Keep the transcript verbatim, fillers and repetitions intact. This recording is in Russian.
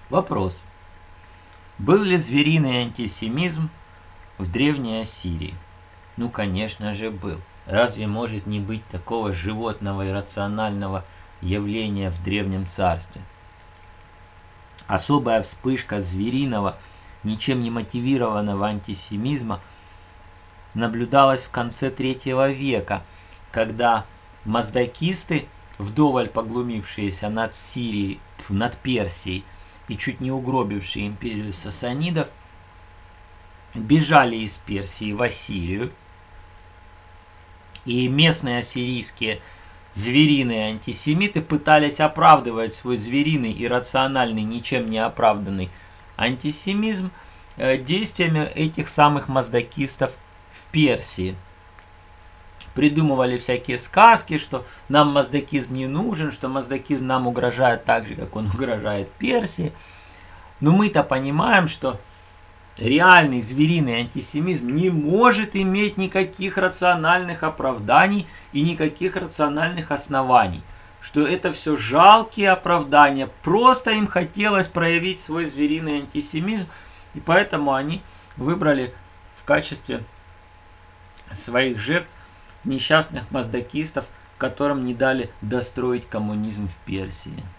Вопрос. Был ли звериный антисемизм в Древней Ассирии? Ну, конечно же, был. Разве может не быть такого животного и рационального явления в Древнем Царстве? Особая вспышка звериного, ничем не мотивированного антисемизма наблюдалась в конце третьего века, когда маздакисты, вдоволь поглумившиеся над Сирией, над Персией и чуть не угробившие империю сасанидов, бежали из Персии в Ассирию, и местные ассирийские звериные антисемиты пытались оправдывать свой звериный, иррациональный, ничем не оправданный антисемизм действиями этих самых маздакистов в Персии. Придумывали всякие сказки, что нам маздакизм не нужен, что маздакизм нам угрожает так же, как он угрожает Персии. Но мы-то понимаем, что реальный звериный антисемизм не может иметь никаких рациональных оправданий и никаких рациональных оснований. Что это все жалкие оправдания, просто им хотелось проявить свой звериный антисемизм, и поэтому они выбрали в качестве своих жертв несчастных маздакистов, которым не дали достроить коммунизм в Персии.